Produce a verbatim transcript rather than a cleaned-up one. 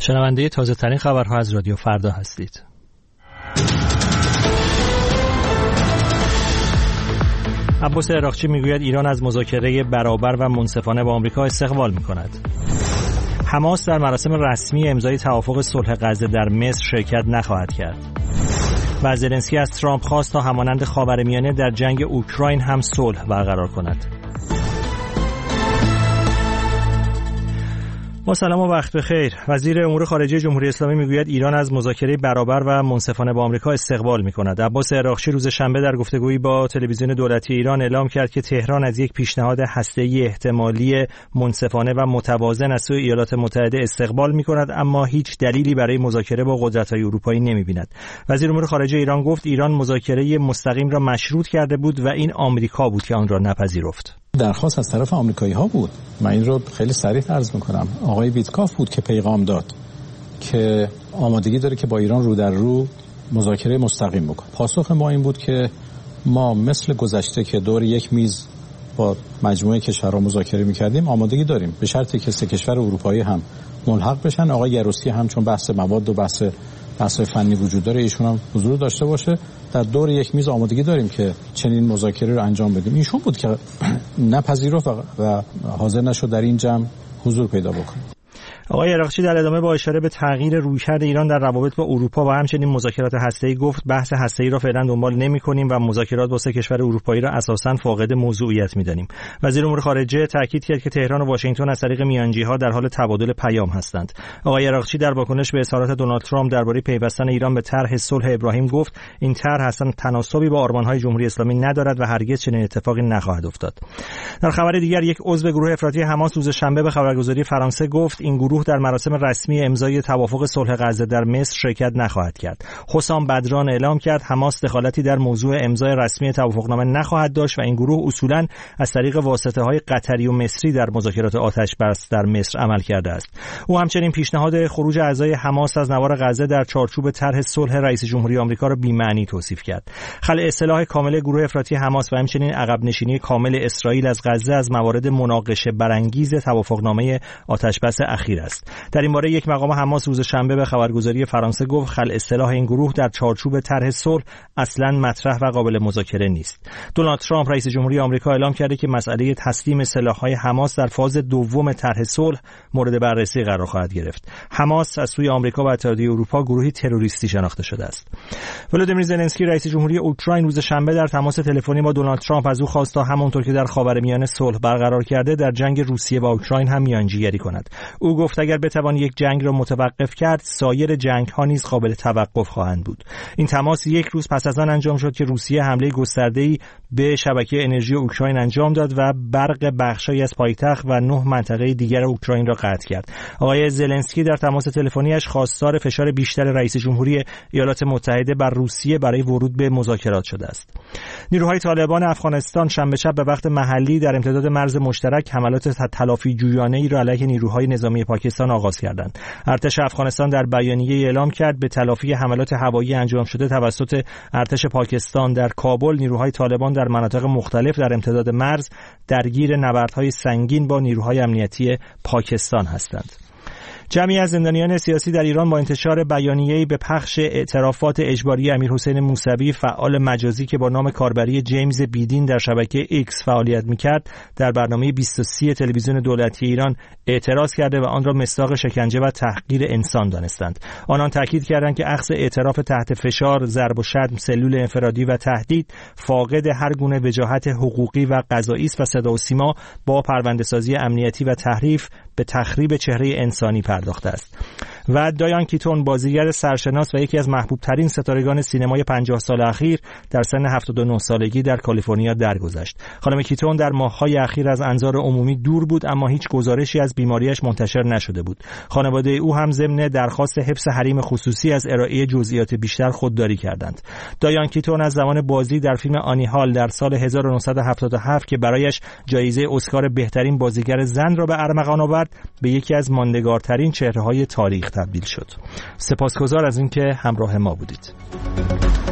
شنونده تازه ترین خبرها از رادیو فردا هستید. عباس عراقچی میگوید ایران از مذاکره برابر و منصفانه با آمریکا استقبال میکند. حماس در مراسم رسمی امضای توافق صلح غزه در مصر شرکت نخواهد کرد. و زلنسکی از ترامپ خواست تا همانند خاورمیانه در جنگ اوکراین هم صلح برقرار کند. با سلام و وقت بخیر. وزیر امور خارجه جمهوری اسلامی میگوید ایران از مذاکره برابر و منصفانه با آمریکا استقبال میکند. عباس عراقچی روز شنبه در گفتگویی با تلویزیون دولتی ایران اعلام کرد که تهران از یک پیشنهاد هسته‌ای احتمالی منصفانه و متوازن از سوی ایالات متحده استقبال میکند، اما هیچ دلیلی برای مذاکره با قدرت‌های اروپایی نمیبیند. وزیر امور خارجه ایران گفت ایران مذاکره مستقیم را مشروط کرده بود و این آمریکا بود که آن را نپذیرفت. درخواست از طرف آمریکایی ها بود. من این رو خیلی صریح عرض میکنم. آقای ویتکاف بود که پیغام داد که آمادگی داره که با ایران رو در رو مذاکره مستقیم بکنه. پاسخ ما این بود که ما مثل گذشته که دور یک میز با مجموعه کشورها مذاکره میکردیم آمادگی داریم، به شرطی که سه کشور اروپایی هم ملحق بشن. آقای گروسی هم چون بحث مواد و بحث بحث فنی وجود داره ایشون هم حضور داشته باشه. در دور یک میز آمادگی داریم که چنین مذاکره رو انجام بدیم. ایشون بود که نپذیرفت و حاضر نشد در این جمع حضور پیدا بکنه. آقای عراقچی در ادامه با اشاره به تغییر رویکرد ایران در روابط با اروپا و همچنین مذاکرات هسته‌ای گفت بحث هسته‌ای را فعلا دنبال نمی‌کنیم و مذاکرات با سه کشور اروپایی را اساساً فاقد موضوعیت می‌دانیم. وزیر امور خارجه تاکید کرد که تهران و واشنگتن از طریق میانجی‌ها در حال تبادل پیام هستند. آقای عراقچی در واکنش به اظهارات دونالد ترامپ درباره پیوستن ایران به طرح صلح ابراهیم گفت این طرح اصلاً تناسبی با آرمان‌های جمهوری اسلامی ندارد و هرگز چنین اتفاقی نخواهد افتاد. در خبر دیگر یک عضو گروه افراطی حماس روز شنبه به خبرگزاری فرانسه گفت این گروه در مراسم رسمی امضای توافق صلح غزه در مصر شرکت نخواهد کرد. حسام بدران اعلام کرد حماس دخالتی در موضوع امضای رسمی توافقنامه نخواهد داشت و این گروه اصولاً از طریق واسطه‌های قطری و مصری در مذاکرات آتش بس در مصر عمل کرده است. او همچنین پیشنهاد خروج اعضای حماس از نوار غزه در چارچوب طرح صلح رئیس جمهوری آمریکا را بی‌معنی توصیف کرد. خلع اصلاح کامل گروه افراطی حماس و همچنین عقب نشینی کامل اسرائیل از غزه از موارد مناقشه برانگیز توافقنامه آتش بس اخیر است. در این باره یک مقام حماس روز شنبه به خبرگزاری فرانسه گفت خلع اصلاح این گروه در چارچوب طرح صلح اصلاً مطرح و قابل مذاکره نیست. دونالد ترامپ رئیس جمهوری آمریکا اعلام کرده که مسئله تسلیم سلاح‌های حماس در فاز دوم طرح صلح مورد بررسی قرار خواهد گرفت. حماس از سوی آمریکا و اتحادیه اروپا گروهی تروریستی شناخته شده است. ولادیمیر زلنسکی رئیس جمهوری اوکراین روز شنبه در تماس تلفنی با دونالد ترامپ از او خواست تا همانطور که در خاورمیانه صلح برقرار کرده در جنگ روسیه و اوکراین هم میانجیگری کند. او گفت اگر بتوان یک جنگ را متوقف کرد سایر جنگ‌ها نیز قابل توقف خواهند بود. این تماس یک روز پس از آن انجام شد که روسیه حمله گسترده‌ای به شبکه انرژی اوکراین انجام داد و برق بخشی از پایتخت و نه منطقه دیگر اوکراین را قطع کرد. آقای زلنسکی در تماس تلفنیش خواستار فشار بیشتر رئیس جمهوری ایالات متحده بر روسیه برای ورود به مذاکرات شده است. نیروهای طالبان افغانستان شنبه شب به وقت محلی در امتداد مرز مشترک حملات تلافی جویانه‌ای را علیه نیروهای نظامی پاکستان آغاز کردند. ارتش افغانستان در بیانیه اعلام کرد به تلافی حملات هوایی انجام شده توسط ارتش پاکستان در کابل نیروهای طالبان در مناطق مختلف در امتداد مرز درگیر نبردهای سنگین با نیروهای امنیتی پاکستان هستند. جمعی از زندانیان سیاسی در ایران با انتشار بیانیه‌ای به پخش اعترافات اجباری امیرحسین موسوی فعال مجازی که با نام کاربری جیمز بیدین در شبکه ایکس فعالیت می‌کرد در برنامه بیست و سه تلویزیون دولتی ایران اعتراض کرده و آن را مصداق شکنجه و تحقیر انسان دانستند. آنان تاکید کردند که اخذ اعتراف تحت فشار، ضرب و شتم، سلول انفرادی و تهدید فاقد هر گونه وجاهت حقوقی و قضایی است و صدا و سیما با پرونده‌سازی امنیتی و تحریف به تخریب چهره انسانی پرداخته است. و دایان کیتون بازیگر سرشناس و یکی از محبوب ترین ستارگان سینمای پنجاه سال اخیر در سن هفتاد و نه سالگی در کالیفرنیا درگذشت. خانم کیتون در ماه‌های اخیر از انظار عمومی دور بود اما هیچ گزارشی از بیماریش منتشر نشده بود. خانواده او هم ضمن درخواست حفظ حریم خصوصی از ارائه جزئیات بیشتر خودداری کردند. دایان کیتون از زمان بازی در فیلم آنی هال در سال هزار و نهصد و هفتاد و هفت که برایش جایزه اسکار بهترین بازیگر زن را به ارمغان آورد به یکی از ماندگارترین چهره‌های تاریخ تبدیل شد. سپاسگزار از اینکه همراه ما بودید.